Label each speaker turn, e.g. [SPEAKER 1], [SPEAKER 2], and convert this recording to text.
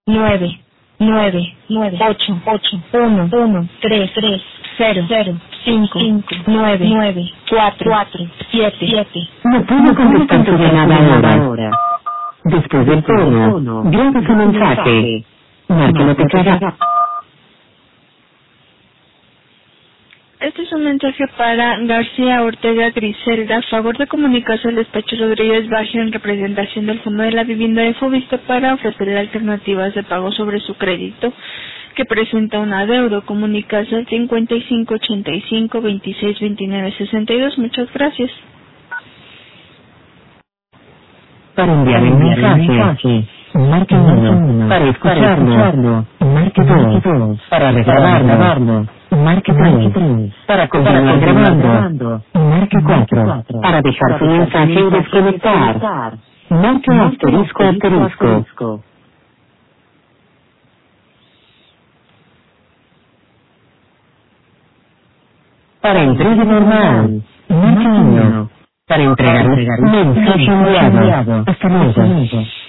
[SPEAKER 1] 8, 1, 3, 0, 5, 9, 4, 7.
[SPEAKER 2] No puedo contestar tu llamada ahora. Después del tono, graba su mensaje. Marque lo que quiera.
[SPEAKER 3] Este es un mensaje para García Ortega Griselda. Favor de comunicarse al despacho Rodríguez Baggio en representación del Fondo de la Vivienda de Fovista para ofrecerle alternativas de pago sobre su crédito que presenta un adeudo. Comunicarse al 55 85 26 29 62. Muchas gracias.
[SPEAKER 2] Para enviar el mensaje, marque 1. Para escucharlo, marque 2. Para regrabarlo, marque 3. Para continuar grabando, marque 4. Para dejar su mensaje y desconectar, marque asterisco. Para entrega normal, marque 1. Para entregar mensaje enviado. Hasta luego.